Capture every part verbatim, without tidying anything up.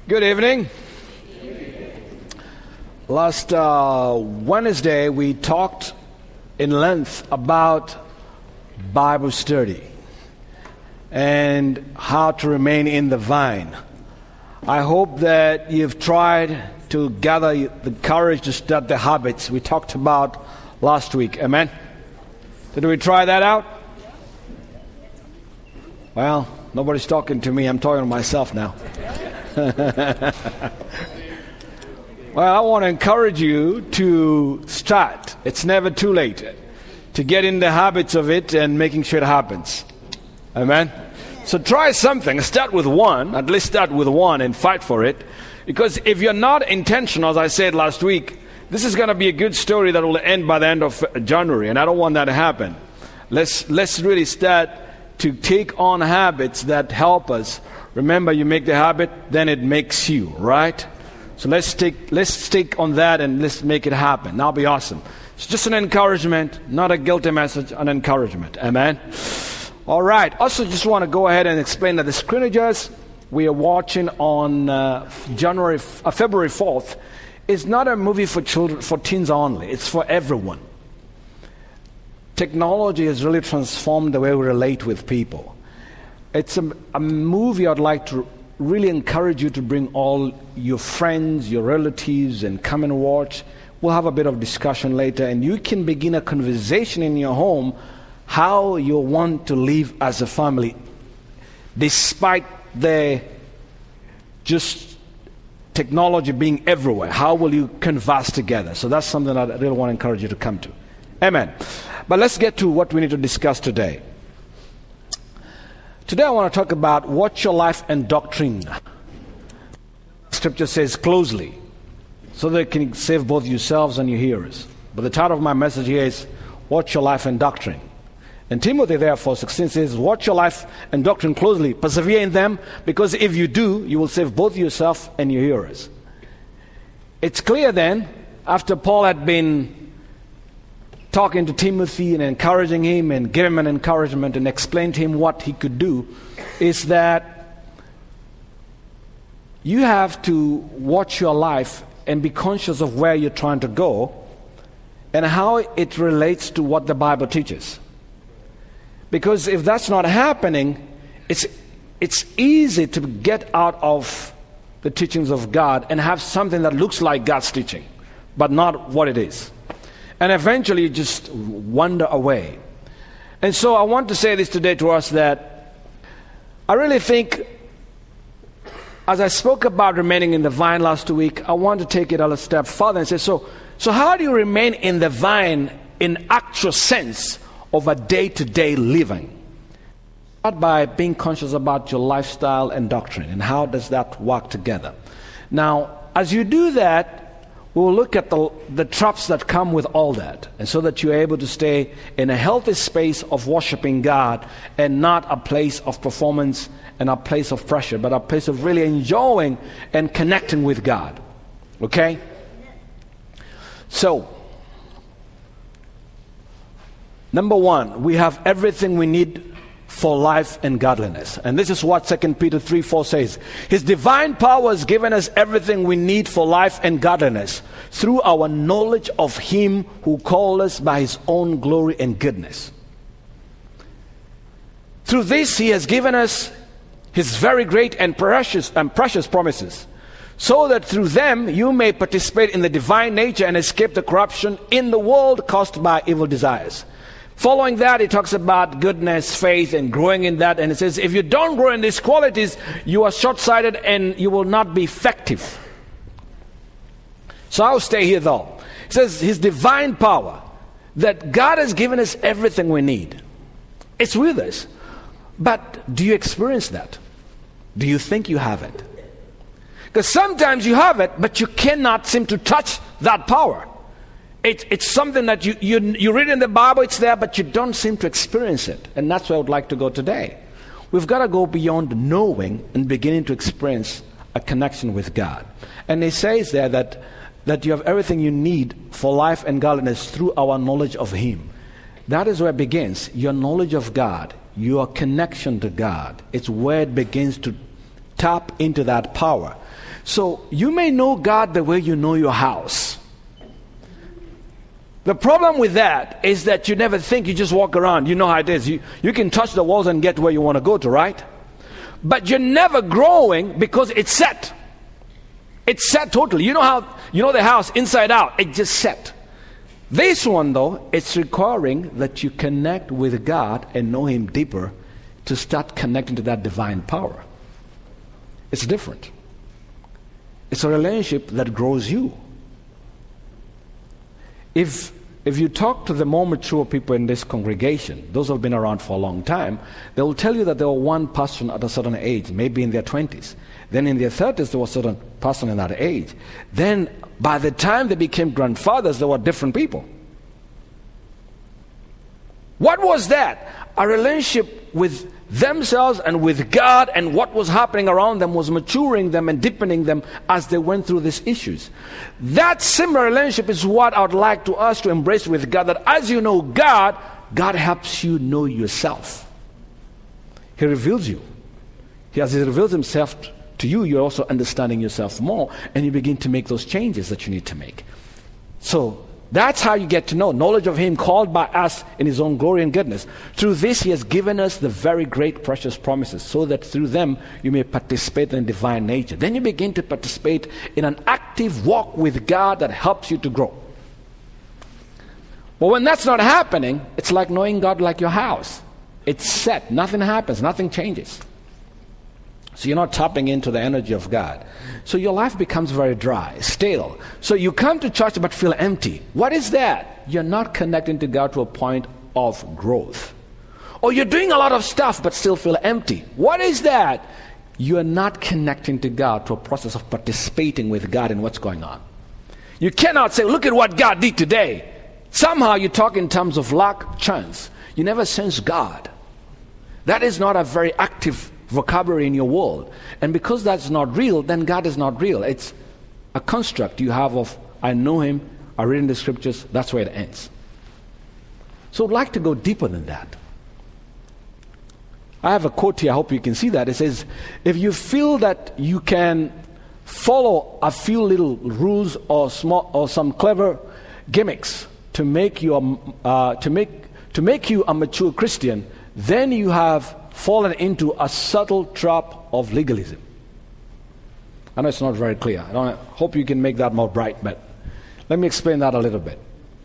Good evening. Last uh, Wednesday, we talked in length about Bible study and how to remain in the vine. I hope that you've tried to gather the courage to start the habits we talked about last week. Amen? Did we try that out? Well, nobody's talking to me. I'm talking to myself now. Well, I want to encourage you to start. It's never too late to get in the habits of it and making sure it happens. Amen? So try something. Start with one. At least start with one and fight for it. Because if you're not intentional, as I said last week, this is going to be a good story that will end by the end of January. And I don't want that to happen. Let's, let's really start to take on habits that help us. Remember, you make the habit, then it makes you, right? So let's take let's stick on that and let's make it happen. That'll be awesome. It's just an encouragement, not a guilty message, an encouragement. Amen? All right. Also, just want to go ahead and explain that the screenages we are watching on uh, January, uh, February fourth is not a movie for children, for teens only. It's for everyone. Technology has really transformed the way we relate with people. It's a, a movie I'd like to really encourage you to bring all your friends, your relatives, and come and watch. We'll have a bit of discussion later, and you can begin a conversation in your home how you want to live as a family, despite the just technology being everywhere. How will you converse together? So that's something that I really want to encourage you to come to. Amen. But let's get to what we need to discuss today. Today I want to talk about watch your life and doctrine. Scripture says closely, so that it can save both yourselves and your hearers. But the title of my message here is watch your life and doctrine. And Timothy therefore sixteen says, watch your life and doctrine closely, persevere in them, because if you do, you will save both yourself and your hearers. It's clear then, after Paul had been talking to Timothy and encouraging him and giving him an encouragement and explain to him what he could do, is that you have to watch your life and be conscious of where you're trying to go and how it relates to what the Bible teaches. Because if that's not happening, it's it's easy to get out of the teachings of God and have something that looks like God's teaching, but not what it is. And eventually you just wander away. And so I want to say this today to us, that I really think, as I spoke about remaining in the vine last week, I want to take it a step further and say, so, so how do you remain in the vine in actual sense of a day-to-day living? Start by being conscious about your lifestyle and doctrine, and how does that work together. Now, as you do that, we'll look at the, the traps that come with all that, and so that you're able to stay in a healthy space of worshiping God and not a place of performance and a place of pressure, but a place of really enjoying and connecting with God. Okay? So, number one, we have everything we need for life and godliness. And this is what Second Peter three four says. His divine power has given us everything we need for life and godliness through our knowledge of Him who called us by His own glory and goodness. Through this He has given us His very great and precious and precious promises, so that through them you may participate in the divine nature and escape the corruption in the world caused by evil desires. Following that, he talks about goodness, faith, and growing in that. And it says, if you don't grow in these qualities, you are short-sighted and you will not be effective. So I'll stay here though. It says, His divine power, that God has given us everything we need. It's with us. But do you experience that? Do you think you have it? Because sometimes you have it, but you cannot seem to touch that power. It, it's something that you, you, you read in the Bible, it's there, but you don't seem to experience it. And that's where I would like to go today. We've got to go beyond knowing and beginning to experience a connection with God. And it says there that, that you have everything you need for life and godliness through our knowledge of Him. That is where it begins. Your knowledge of God, your connection to God. It's where it begins to tap into that power. So you may know God the way you know your house. The problem with that is that you never think, you just walk around. You know how it is. You, you can touch the walls and get where you want to go to, right? But you're never growing because it's set. It's set totally. You know how, you know the house inside out. It's just set. This one, though, it's requiring that you connect with God and know Him deeper to start connecting to that divine power. It's different. It's a relationship that grows you. If if you talk to the more mature people in this congregation, those who have been around for a long time, they will tell you that there was one person at a certain age, maybe in their twenties. Then in their thirties, there was a certain person in that age. Then by the time they became grandfathers, there were different people. What was that? A relationship with themselves and with God, and what was happening around them was maturing them and deepening them as they went through these issues. That similar relationship is what I would like to us to embrace with God, that as you know God, God helps you know yourself. He reveals you. He, as He reveals Himself to you, you're also understanding yourself more, and you begin to make those changes that you need to make. So that's how you get to know knowledge of Him, called by us in His own glory and goodness. Through this He has given us the very great precious promises, so that through them you may participate in divine nature. Then you begin to participate in an active walk with God that helps you to grow. But when that's not happening, it's like knowing God like your house. It's set. Nothing happens. Nothing changes. So you're not tapping into the energy of God. So your life becomes very dry, stale. So you come to church but feel empty. What is that? You're not connecting to God to a point of growth. Or you're doing a lot of stuff but still feel empty. What is that? You're not connecting to God to a process of participating with God in what's going on. You cannot say, look at what God did today. Somehow you talk in terms of luck, chance. You never sense God. That is not a very active vocabulary in your world. And because that's not real, then God is not real. It's a construct you have of, I know Him, I read in the scriptures, that's where it ends. So I'd like to go deeper than that. I have a quote here, I hope you can see that. It says, if you feel that you can follow a few little rules or small or some clever gimmicks to make you a, uh, to make to make you a mature Christian, then you have fallen into a subtle trap of legalism. I know it's not very clear. I don't, hope you can make that more bright, but let me explain that a little bit.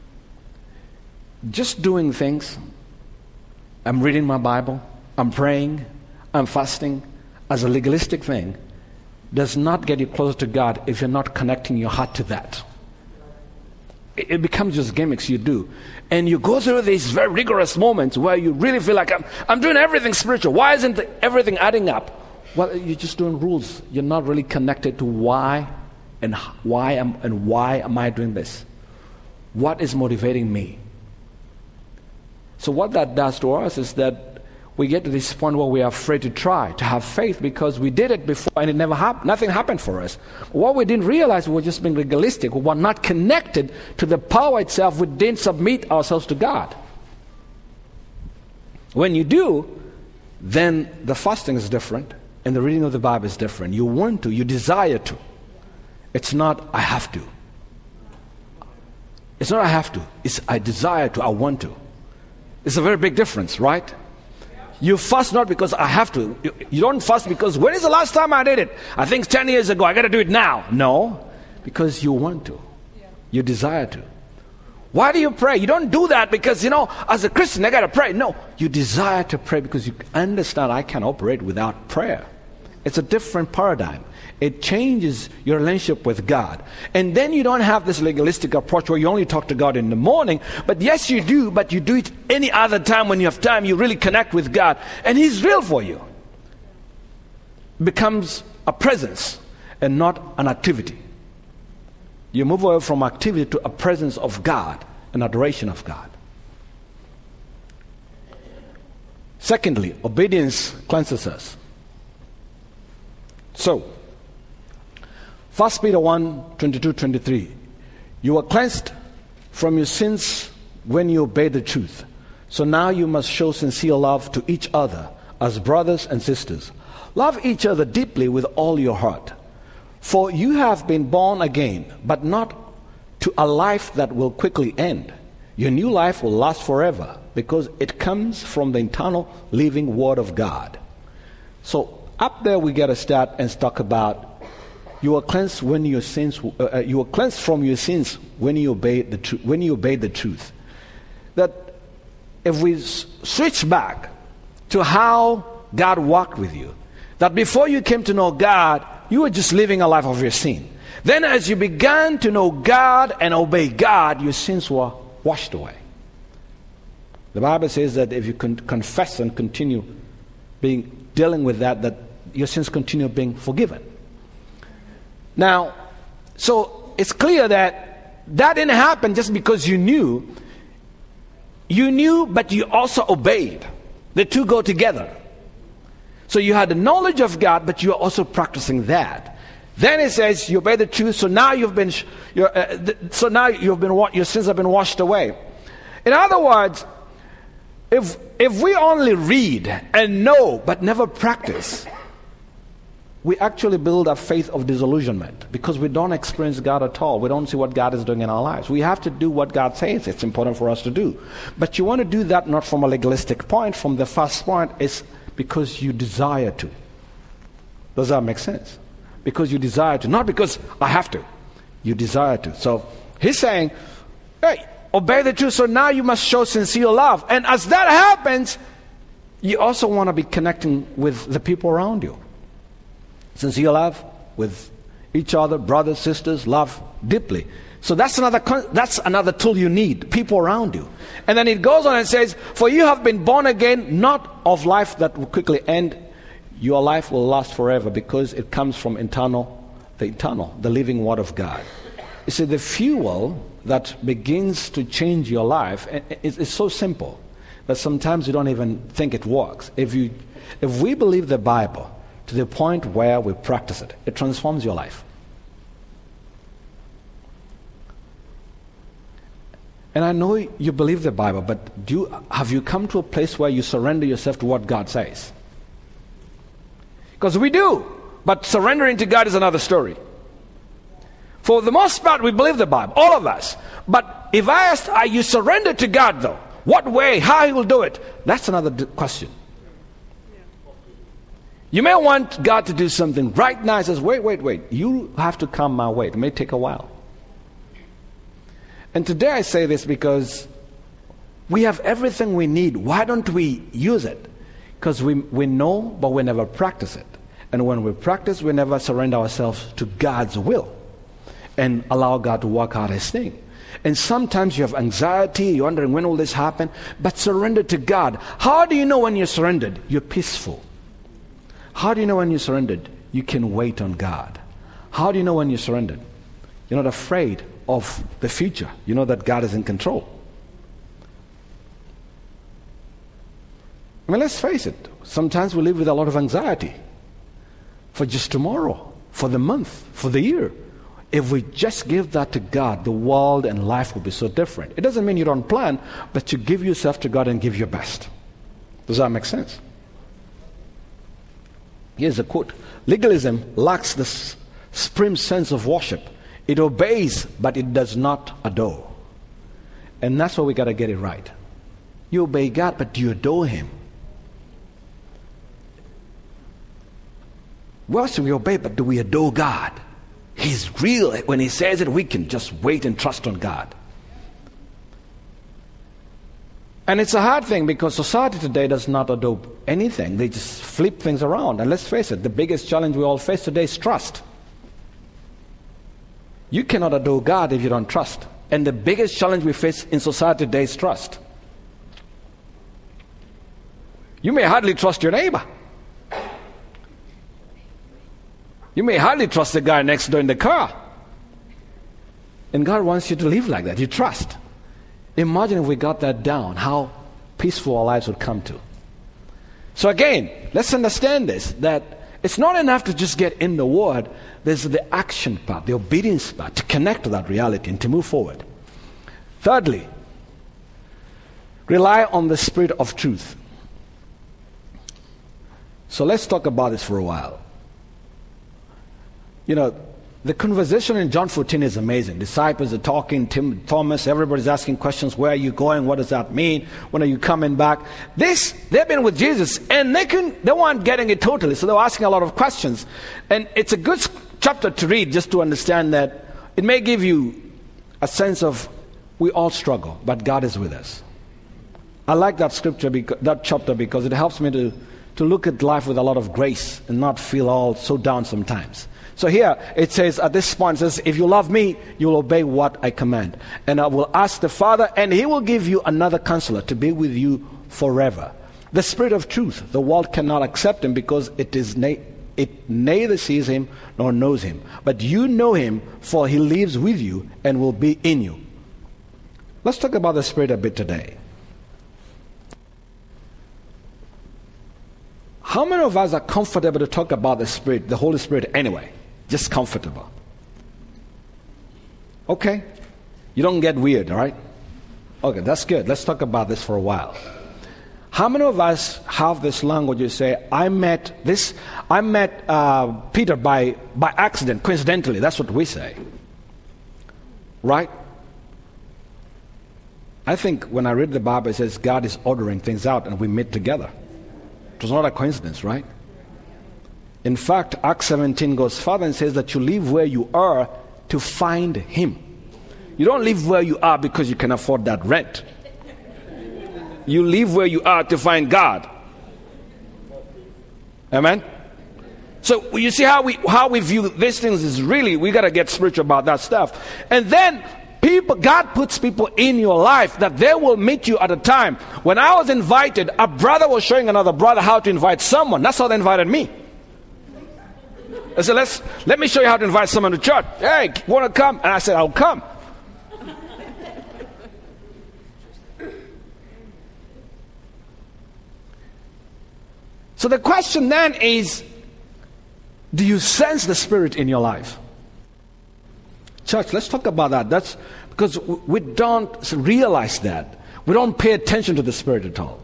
Just doing things, I'm reading my Bible, I'm praying, I'm fasting, as a legalistic thing, does not get you closer to God if you're not connecting your heart to that. It, it becomes just gimmicks you do. And you go through these very rigorous moments where you really feel like, I'm, I'm doing everything spiritual. Why isn't everything adding up? Well, you're just doing rules. You're not really connected to why and why am, and why am I doing this? What is motivating me? So what that does to us is that we get to this point where we are afraid to try, to have faith, because we did it before and it never happened. Nothing happened for us. What we didn't realize, we were just being legalistic. We were not connected to the power itself. We didn't submit ourselves to God. When you do, then the fasting is different and the reading of the Bible is different. You want to, you desire to. It's not, I have to. It's not, I have to. It's, I desire to, I want to. It's a very big difference, right? You fast not because I have to. You, you don't fast because, when is the last time I did it? I think ten years ago, I got to do it now. No, because you want to. Yeah. You desire to. Why do you pray? You don't do that because, you know, as a Christian, I got to pray. No, you desire to pray because you understand I can't operate without prayer. It's a different paradigm. It changes your relationship with God. And then you don't have this legalistic approach where you only talk to God in the morning. But yes, you do, but you do it any other time when you have time. You really connect with God. And He's real for you. It becomes a presence and not an activity. You move away from activity to a presence of God, an adoration of God. Secondly, obedience cleanses us. So, First Peter one, twenty-two, twenty-three. You were cleansed from your sins when you obeyed the truth. So now you must show sincere love to each other as brothers and sisters, love each other deeply with all your heart. For you have been born again, but not to a life that will quickly end. Your new life will last forever, because it comes from the eternal living Word of God. So up there we get to start and talk about you are cleansed when your sins. Uh, you are cleansed from your sins when you obey the truth. When you obey the truth. That if we s- switch back to how God walked with you, that before you came to know God, you were just living a life of your sin. Then as you began to know God and obey God, your sins were washed away. The Bible says that if you can confess and continue being dealing with that, that your sins continue being forgiven. Now, so it's clear that that didn't happen just because you knew. You knew, but you also obeyed. The two go together. So you had the knowledge of God, but you are also practicing that. Then it says you obey the truth. So now you've been, you're, uh, th- so now you've been, your sins have been washed away. In other words, if if we only read and know but never practice, we actually build a faith of disillusionment because we don't experience God at all. We don't see what God is doing in our lives. We have to do what God says it's important for us to do. But you want to do that not from a legalistic point. From the first point, it's because you desire to. Does that make sense? Because you desire to. Not because I have to. You desire to. So he's saying, hey, obey the truth. So now you must show sincere love. And as that happens, you also want to be connecting with the people around you. Sincere love with each other, brothers, sisters, love deeply. So that's another that's another tool you need, people around you. And then it goes on and says, for you have been born again, not of life that will quickly end. Your life will last forever because it comes from eternal, the eternal, the living Word of God. You see, the fuel that begins to change your life is, is so simple that sometimes you don't even think it works. If you, if we believe the Bible to the point where we practice it, it transforms your life. And I know you believe the Bible, but do you, have you come to a place where you surrender yourself to what God says? Because we do, but surrendering to God is another story. For the most part, we believe the Bible, all of us. But if I ask, are you surrendered to God though? What way, how He will do it? That's another d- question. You may want God to do something right now. He says, wait, wait, wait. You have to come my way. It may take a while. And today I say this because we have everything we need. Why don't we use it? Because we, we know, but we never practice it. And when we practice, we never surrender ourselves to God's will and allow God to work out His thing. And sometimes you have anxiety, you're wondering when will this happen, but surrender to God. How do you know when you're surrendered? You're peaceful. How do you know when you're surrendered? You can wait on God. How do you know when you're surrendered? You're not afraid of the future. You know that God is in control. I mean, let's face it. Sometimes we live with a lot of anxiety for just tomorrow, for the month, for the year. If we just give that to God, the world and life will be so different. It doesn't mean you don't plan, but you give yourself to God and give your best. Does that make sense? Here's a quote. Legalism lacks the supreme sense of worship. It obeys, but it does not adore. And that's why we got to get it right. You obey God, but do you adore Him? Well, so we obey, but do we adore God? He's real. When He says it, we can just wait and trust on God. And it's a hard thing because society today does not adore anything. They just flip things around. And let's face it, the biggest challenge we all face today is trust. You cannot adore God if you don't trust. And the biggest challenge we face in society today is trust. You may hardly trust your neighbor. You may hardly trust the guy next door in the car. And God wants you to live like that. You trust. Imagine if we got that down, how peaceful our lives would come to. So again, let's understand this, that it's not enough to just get in the Word. There's the action part, the obedience part, to connect to that reality and to move forward. Thirdly, rely on the Spirit of truth. So let's talk about this for a while. You know, the conversation in John fourteen is amazing. Disciples are talking, Tim, Thomas, everybody's asking questions. Where are you going? What does that mean? When are you coming back? This, they've been with Jesus, and they can, they weren't getting it totally, so they were asking a lot of questions. And it's a good chapter to read just to understand that it may give you a sense of we all struggle, but God is with us. I like that scripture, because, that chapter, because it helps me to, to look at life with a lot of grace and not feel all so down sometimes. So here it says, at this point, it says, if you love me, you will obey what I command. And I will ask the Father, and he will give you another counselor to be with you forever. The Spirit of truth. The world cannot accept him because it is na- it neither sees him nor knows him. But you know him, for he lives with you and will be in you. Let's talk about the Spirit a bit today. How many of us are comfortable to talk about the Spirit, the Holy Spirit anyway? Just comfortable. Okay. You don't get weird, all right? Okay, that's good. Let's talk about this for a while. How many of us have this language? You say, I met this, I met uh, Peter by, by accident, coincidentally. That's what we say. Right? I think when I read the Bible, it says God is ordering things out and we meet together. It was not a coincidence, right? In fact, Acts seventeen goes further and says that you live where you are to find him. You don't live where you are because you can afford that rent. You live where you are to find God. Amen? So you see how we how we view these things is really, we got to get spiritual about that stuff. And then people, God puts people in your life that they will meet you at a time. When I was invited, a brother was showing another brother how to invite someone. That's how they invited me. I said, let's, let me show you how to invite someone to church. Hey, want to come? And I said, I'll come. So the question then is, do you sense the Spirit in your life? Church, let's talk about that. That's because we don't realize that. We don't pay attention to the Spirit at all.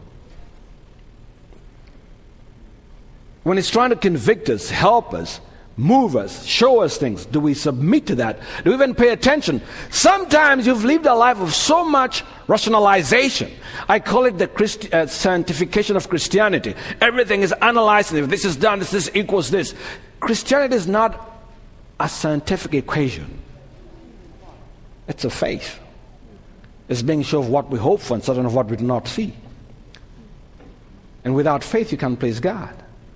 When it's trying to convict us, help us, move us, show us things, do we submit to that? Do we even pay attention? Sometimes you've lived a life of so much rationalization. I call it the Christi- uh, scientification of Christianity. Everything is analyzed. If this is done, this, this equals this. Christianity is not a scientific equation. It's a faith. It's being sure of what we hope for and certain of what we do not see. And without faith, you can't please God.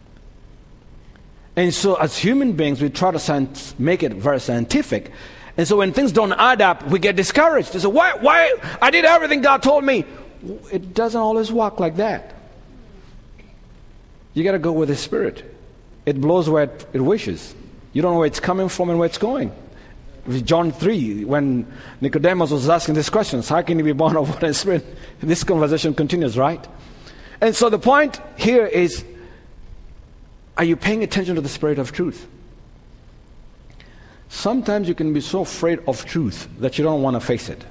And so as human beings, we try to science, make it very scientific. And so when things don't add up, we get discouraged. So why, why, I did everything God told me. It doesn't always work like that. You got to go with the Spirit. It blows where it, it wishes. You don't know where it's coming from and where it's going. With John three, when Nicodemus was asking these questions, how can you be born of water and Spirit? This conversation continues, right? And so the point here is, are you paying attention to the Spirit of truth? Sometimes you can be so afraid of truth that you don't want to face it.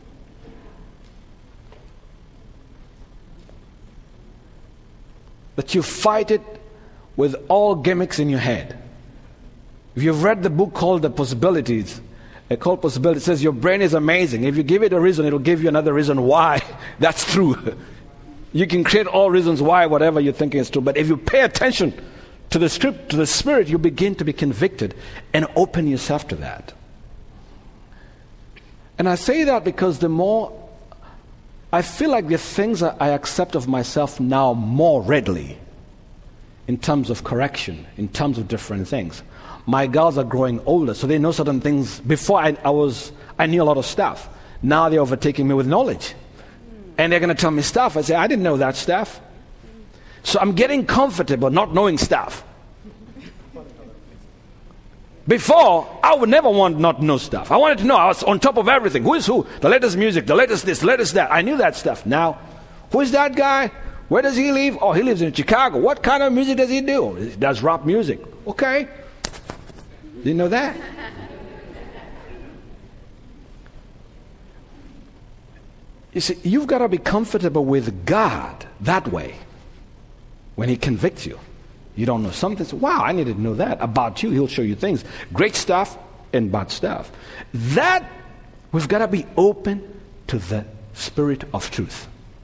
That you fight it with all gimmicks in your head. If you've read the book called The Possibilities, a called Possibility, it says your brain is amazing. If you give it a reason, it'll give you another reason why that's true. You can create all reasons why whatever you're thinking is true. But if you pay attention to the script, to the Spirit, you begin to be convicted and open yourself to that. And I say that because the more I feel like the things that I accept of myself now more readily, in terms of correction, in terms of different things. My girls are growing older, so they know certain things. Before I, I was, I knew a lot of stuff. Now they're overtaking me with knowledge, and they're going to tell me stuff. I say, I didn't know that stuff. So I'm getting comfortable not knowing stuff. Before, I would never want not to know stuff. I wanted to know. I was on top of everything. Who is who? The latest music, the latest this, the latest that. I knew that stuff. Now, who is that guy? Where does he live? Oh, he lives in Chicago. What kind of music does he do? He does rap music. Okay. Didn't know that. You see, you've got to be comfortable with God that way. When he convicts you, You don't know something. So, wow, I needed to know that about you. He'll show you things. Great stuff and bad stuff. That, we've got to be open to the Spirit of truth.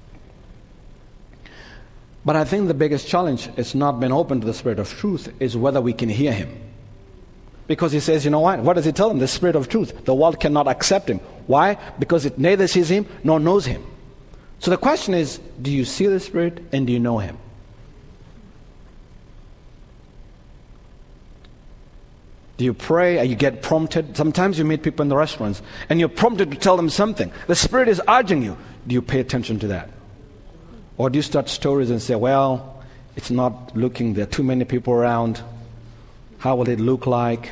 But I think the biggest challenge is not being open to the Spirit of truth, is whether we can hear Him. Because He says, you know what? What does He tell them? The Spirit of truth. The world cannot accept Him. Why? Because it neither sees Him nor knows Him. So the question is, do you see the Spirit and do you know Him? Do you pray and you get prompted? Sometimes you meet people in the restaurants and you're prompted to tell them something. The Spirit is urging you. Do you pay attention to that? Or do you start stories and say, well, it's not looking, there are too many people around. How will it look like?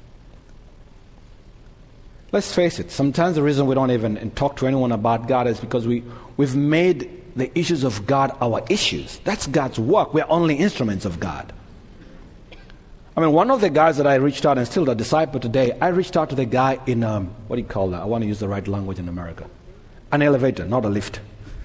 Let's face it, sometimes the reason we don't even talk to anyone about God is because we, we've made the issues of God our issues. That's God's work. We're only instruments of God. I mean, one of the guys that I reached out, and still a disciple today, I reached out to the guy in, um, what do you call that? I want to use the right language in America. An elevator, not a lift.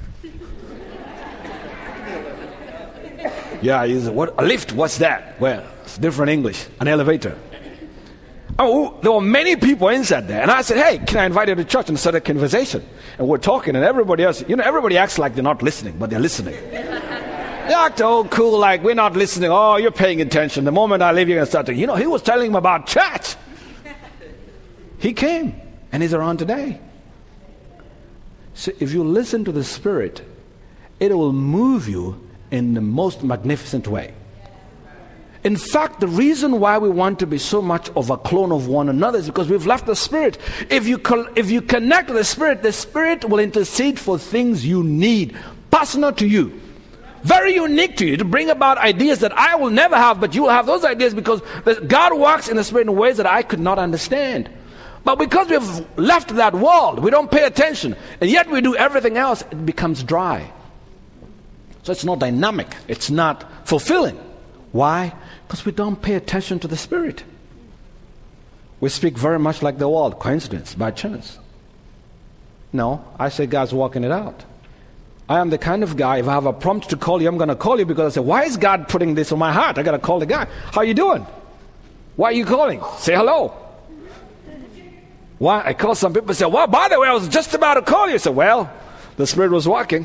Yeah, he's a, what, a lift, what's that? Well, it's different English. An elevator. Oh, there were many people inside there. And I said, hey, can I invite you to church? And start a conversation. And we're talking, and everybody else, you know, everybody acts like they're not listening, but they're listening. They act all cool, like we're not listening. Oh, you're paying attention. The moment I leave, you're going to start to, you know, he was telling him about church. He came, and he's around today. So if you listen to the Spirit, it will move you in the most magnificent way. In fact, the reason why we want to be so much of a clone of one another is because we've left the Spirit. If you if you connect to the Spirit, the Spirit will intercede for things you need, personal to you. Very unique to you, to bring about ideas that I will never have, but you will have those ideas because God works in the Spirit in ways that I could not understand. But because we've left that world, we don't pay attention, and yet we do everything else, it becomes dry. So it's not dynamic, it's not fulfilling. Why? Because we don't pay attention to the Spirit. We speak very much like the world, coincidence, by chance. No, I say God's working it out. I am the kind of guy, if I have a prompt to call you, I'm going to call you because I say, why is God putting this on my heart? I got to call the guy. How you doing? Why are you calling? Say hello. Why? I call some people and say, well, by the way, I was just about to call you. I say, well, the Spirit was working.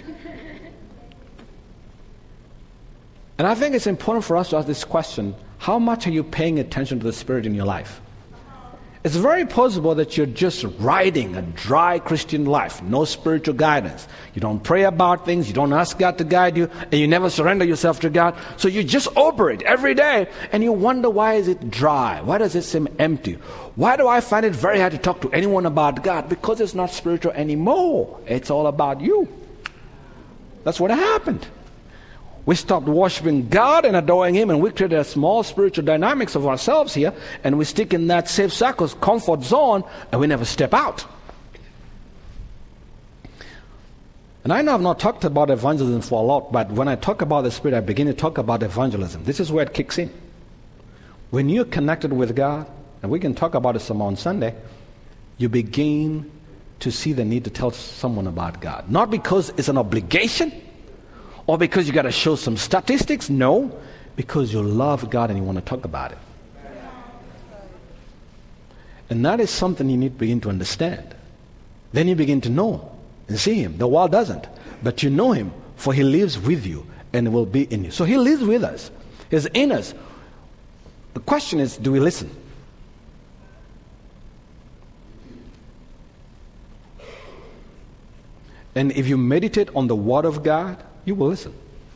And I think it's important for us to ask this question, how much are you paying attention to the Spirit in your life? It's very possible that you're just riding a dry Christian life, no spiritual guidance. You don't pray about things, you don't ask God to guide you, and you never surrender yourself to God. So you just operate every day, and you wonder, why is it dry? Why does it seem empty? Why do I find it very hard to talk to anyone about God? Because it's not spiritual anymore. It's all about you. That's what happened. We stopped worshiping God and adoring Him, and we created a small spiritual dynamics of ourselves here, and we stick in that safe circle, comfort zone, and we never step out. And I know I've not talked about evangelism for a lot, but when I talk about the Spirit, I begin to talk about evangelism. This is where it kicks in. When you're connected with God, and we can talk about it some on Sunday, you begin to see the need to tell someone about God. Not because it's an obligation, or because you got to show some statistics. No, because you love God and you want to talk about it. And that is something you need to begin to understand. Then you begin to know and see Him. The world doesn't. But you know Him, for He lives with you and will be in you. So He lives with us. He's in us. The question is, do we listen? And if you meditate on the Word of God, you will listen.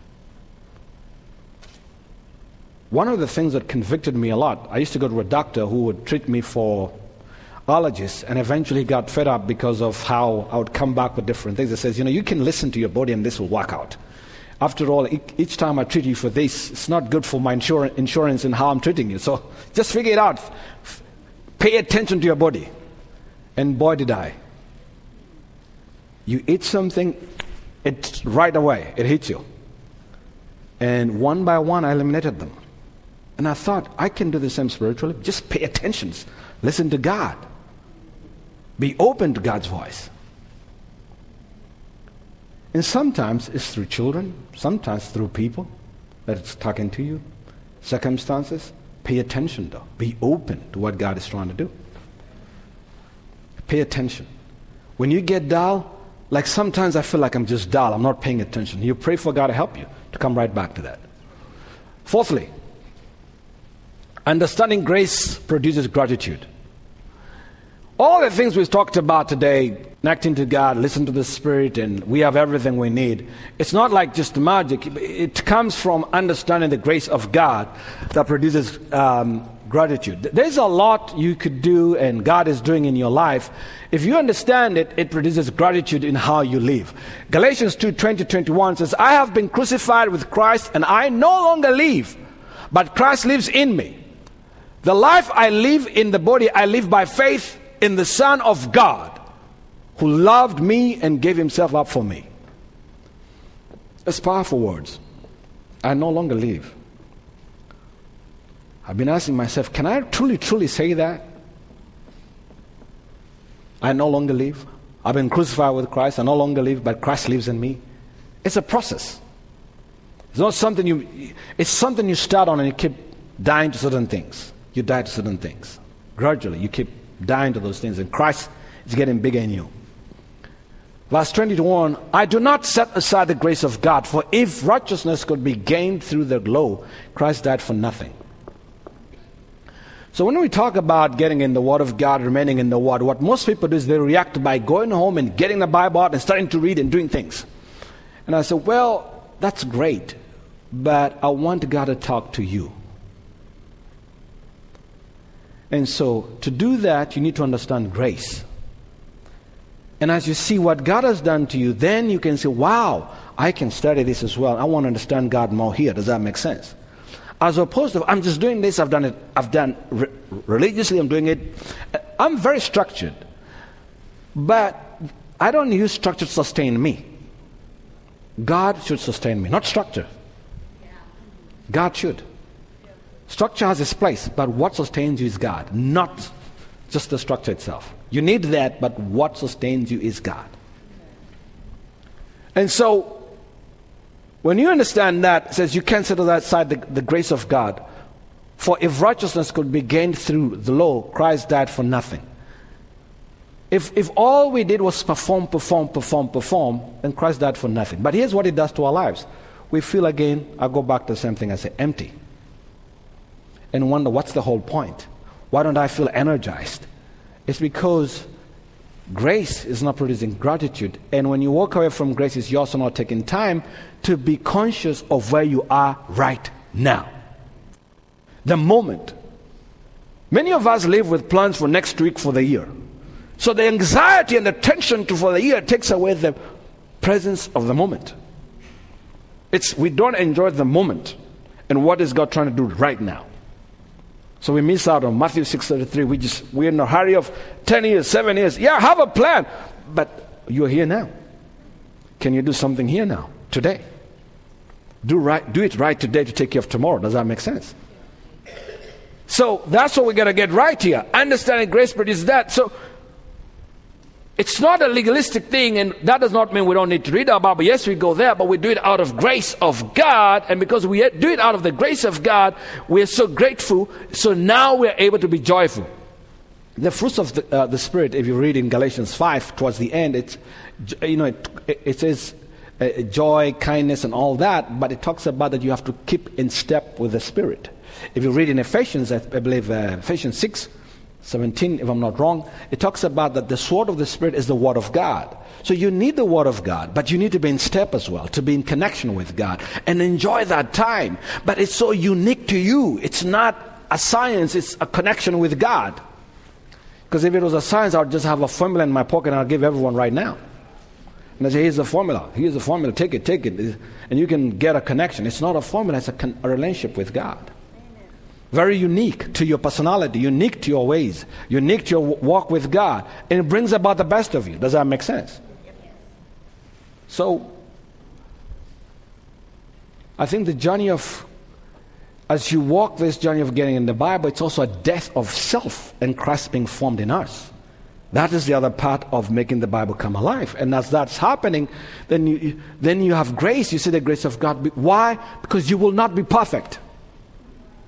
One of the things that convicted me a lot, I used to go to a doctor who would treat me for allergies, and eventually got fed up because of how I would come back with different things. He says, you know, you can listen to your body and this will work out. After all, each time I treat you for this, it's not good for my insur- insurance and how I'm treating you. So just figure it out. Pay attention to your body. And boy, did I. You eat something, it right away, it hits you. And one by one, I eliminated them. And I thought, I can do the same spiritually. Just pay attention. Listen to God. Be open to God's voice. And sometimes it's through children, sometimes through people that it's talking to you. circumstances, pay attention though. Be open to what God is trying to do. Pay attention. When you get dull, like sometimes I feel like I'm just dull, I'm not paying attention. You pray for God to help you to come right back to that. Fourthly, understanding grace produces gratitude. All the things we've talked about today, connecting to God, listen to the Spirit, and we have everything we need. It's not like just magic. It comes from understanding the grace of God that produces um, gratitude. There's a lot you could do and God is doing in your life. If you understand it, it produces gratitude in how you live. Galatians two twenty to twenty-one says, I have been crucified with Christ, and I no longer live, but Christ lives in me. The life I live in the body, I live by faith in the Son of God, who loved me and gave himself up for me. It's powerful words. I no longer live. I've been asking myself, can I truly, truly say that? I no longer live. I've been crucified with Christ. I no longer live, but Christ lives in me. It's a process. It's not something you, it's something you start on and you keep dying to certain things. You die to certain things. Gradually, you keep dying to those things, and Christ is getting bigger in you. Verse twenty-one, I do not set aside the grace of God, for if righteousness could be gained through the law, Christ died for nothing. So when we talk about getting in the Word of God, remaining in the Word, what most people do is they react by going home and getting the Bible out and starting to read and doing things. And I said, well, that's great, but I want God to talk to you. And so to do that, you need to understand grace. And as you see what God has done to you, then you can say, wow, I can study this as well. I want to understand God more here. Does that make sense? As opposed to, I'm just doing this, I've done it, I've done re- religiously, I'm doing it. I'm very structured. But I don't use structure to sustain me. God should sustain me, not structure. God should. Structure has its place, but what sustains you is God, not just the structure itself. You need that, but what sustains you is God. And so, when you understand that, it says you can't set aside the, the grace of God. For if righteousness could be gained through the law, Christ died for nothing. If, if all we did was perform, perform, perform, perform, then Christ died for nothing. But here's what it does to our lives. We feel again, I go back to the same thing, I say empty. And wonder, what's the whole point? Why don't I feel energized? It's because grace is not producing gratitude. And when you walk away from grace, you're also not taking time to be conscious of where you are right now. The moment. Many of us live with plans for next week, for the year. So the anxiety and the tension to, for the year takes away the presence of the moment. It's we don't enjoy the moment and what is God trying to do right now. So we miss out on Matthew six thirty-three. We just, we're in a hurry of ten years, seven years. Yeah, have a plan. But you're here now. Can you do something here now, today? Do right, do it right today to take care of tomorrow. Does that make sense? So that's what we're going to get right here. Understanding grace produces that. So it's not a legalistic thing, and that does not mean we don't need to read our Bible. Yes, we go there, but we do it out of grace of God. And because we do it out of the grace of God, we are so grateful. So now we are able to be joyful. The fruits of the, uh, the Spirit, if you read in Galatians five, towards the end, it's, you know, it, it says uh, joy, kindness, and all that, but it talks about that you have to keep in step with the Spirit. If you read in Ephesians, I believe uh, Ephesians six, seventeen, if I'm not wrong, it talks about that the sword of the Spirit is the Word of God. So you need the Word of God, but you need to be in step as well, to be in connection with God and enjoy that time. But it's so unique to you. It's not a science, it's a connection with God. Because if it was a science, I would just have a formula in my pocket and I'll give everyone right now. And I say, here's the formula, here's the formula, take it, take it. And you can get a connection. It's not a formula, it's a, con- a relationship with God. Very unique to your personality, unique to your ways, unique to your walk with God. And it brings about the best of you. Does that make sense? So, I think the journey of, as you walk this journey of getting in the Bible, it's also a death of self and Christ being formed in us. That is the other part of making the Bible come alive. And as that's happening, then you, then you have grace. You see the grace of God. Why? Because you will not be perfect.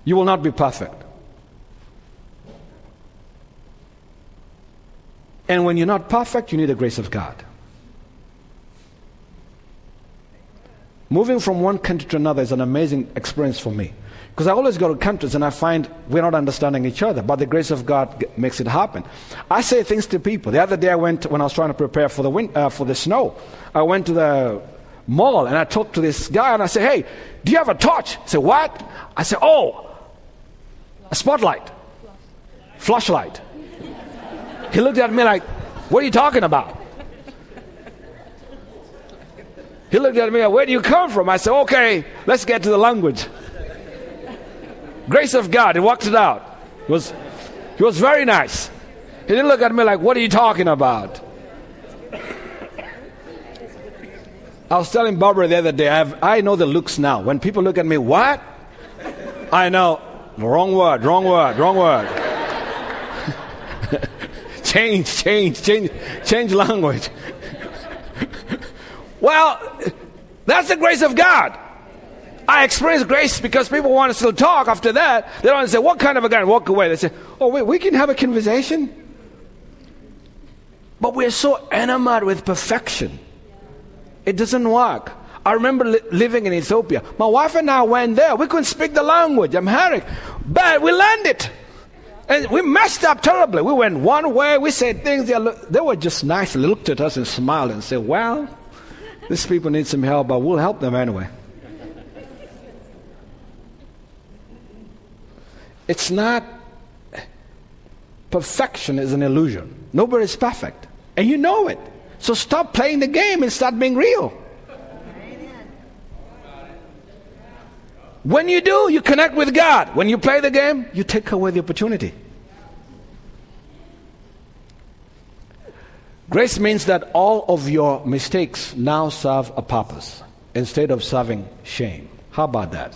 You will not be perfect. And when you're not perfect, you need the grace of God. Moving from one country to another is an amazing experience for me. Because I always go to countries and I find we're not understanding each other, but the grace of God makes it happen. I say things to people. The other day I went, when I was trying to prepare for the wind, uh, for the snow, I went to the mall and I talked to this guy and I said, hey, do you have a torch? He said, what? I said, oh, a spotlight, flashlight. He looked at me like, what are you talking about? He looked at me like, where do you come from? I said, okay, let's get to the language. Grace of God, he walked it out. He was, he was very nice. He didn't look at me like, what are you talking about? I was telling Barbara the other day, I, have, I know the looks now. When people look at me, what? I know, wrong word, wrong word, wrong word. change, change, change, change language. Well, that's the grace of God. I experience grace because people want to still talk after that. They don't say, what kind of a guy? And walk away. They say, oh, wait, we can have a conversation. But we're so enamored with perfection. It doesn't work. I remember li- living in Ethiopia. My wife and I went there. We couldn't speak the language, Amharic. But we learned it. And we messed up terribly. We went one way. We said things. They, lo- they were just nice. They looked at us and smiled and said, well, these people need some help, but we'll help them anyway. It's not, perfection is an illusion. Nobody's perfect. And you know it. So stop playing the game and start being real. When you do, you connect with God. When you play the game, you take away the opportunity. Grace means that all of your mistakes now serve a purpose instead of serving shame. How about that?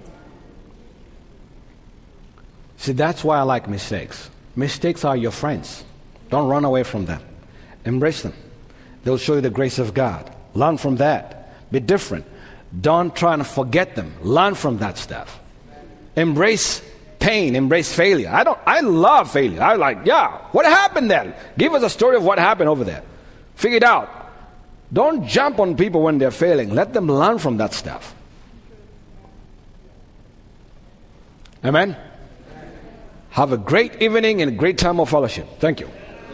See, that's why I like mistakes. Mistakes are your friends. Don't run away from them. Embrace them. They'll show you the grace of God. Learn from that. Be different. Don't try and forget them. Learn from that stuff. Embrace pain. Embrace failure. I don't. I love failure. I like, yeah, what happened there? Give us a story of what happened over there. Figure it out. Don't jump on people when they're failing. Let them learn from that stuff. Amen? Have a great evening and a great time of fellowship. Thank you.